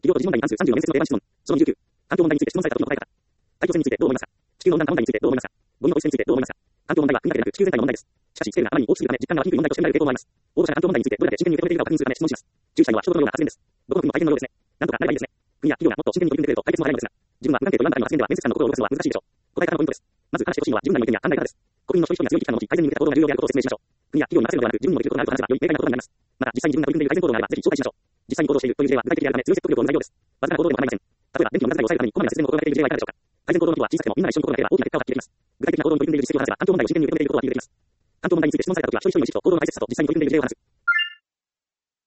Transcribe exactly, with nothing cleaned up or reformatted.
企業と時事問題に関するさんじゅうよねん説の定番質問。そのにじゅうきゅう。環境問題について質問された時の答え方。大気汚染についてどう思いますか？地球の温暖化問題についてどう思いますか？ゴミのポイ捨てについてどう思いますか？環境問題は国だけでなく地球全体の問題です。しかし、スケールがあまりに大きすぎるため、実感が湧きにくい問題として見られる傾向もあります。応募者が環境問題についてどれだけ真剣に受け止めているかを確認するため質問します。注意したいのは一言のような発言です。どこの国も大変のようですね。なんとかなればいいですね。国や企業がもっと真剣に取り組んでくれると解決も早いのですが、自分は無関係と言わんばかりの発言では面接官の心を動かすのは難しいでしょう。答え方のポイントです。まず話してほしいのは自分なりの意見や考え方です。国民の一人一人が強い危機感を持ち、改善に向けた行動が重要であることを説明しましょう。国や企業に任せるのではなく、自分にもできることがあると話せば、より明快なことになります。また、実際に自分が取り組んでいる改善行動があれば、ぜひ紹介しましょう。実際に行動しているという事例は具体的であるため、強い説得力を生む材料です。わずかな行動でも構いません。例えば、電気の無駄遣いを抑えるためにこまめな節電を心がけている事例はいかがでしょうか。改善行動の規模は小さくてもみんなで一緒に心がければ大きな結果を発揮できます。具体的な行動に取り組んでいる実績を話せば、環境問題を真剣に受け止めていることをアピールできます。環境問題について質問されたときは、一人一人の意識と行動の大切さと実際に取り組んでいる事例を話す。